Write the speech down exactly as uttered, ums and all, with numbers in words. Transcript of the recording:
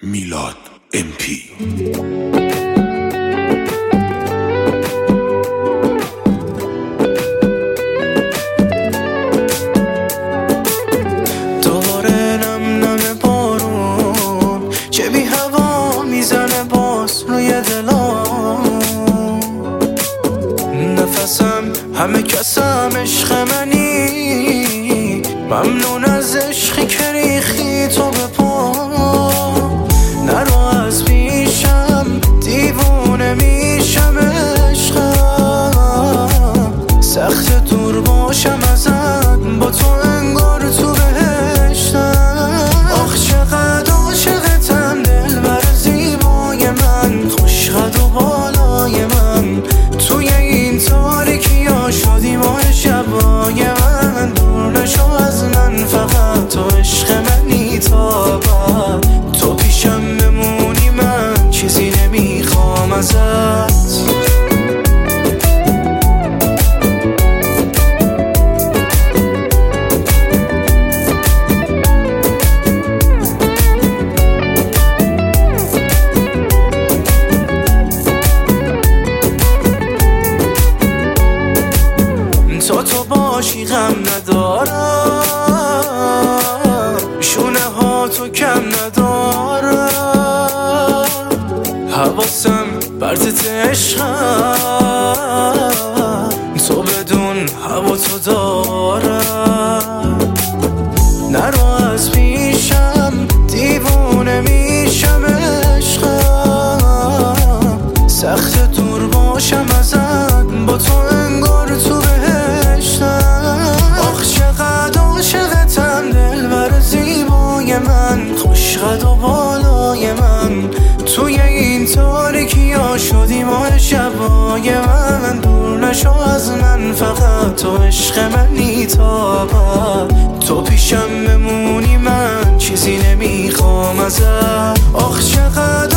میلاد ام پی. دوباره نم نم بارون که بی هوا میزنه باز روی دلام، نفسم همه کسم عشق منی، ممنون از عشقی که ریختی تو به پا. نرو از پیشم دیوونه میشم عشقم، سخت دور باشم ازت با تو انگار تو بهشتم. آخ چقدر عاشقتم دلبر زیبای من، خوشقد و بالای من، توی این تاریکی ها شدی ماه شبای من. دور نشو از من فقط تو عشق منی تا بعد، تو پیشم بمونی من چیزی نمیخوام ازت. تو تو باشی غم ندارم، شونه ها تو کم ندارم، حواسم برزت عشقم، تو بدون هوا تو دارم. نرو از پیشم دیوونه میشم عشقم، سخت دور باشم ازت با تو انگار تو بهشتم. آخ چقدر عاشقتم دلبر زیبای من، خوشقد و بالای من، توی این تاریکی ها شدی ماه شبای من. دور نشو از من فقط تو عشق منی تا بعد، تو پیشم بمونی من چیزی نمیخوام ازت. آخ چقدر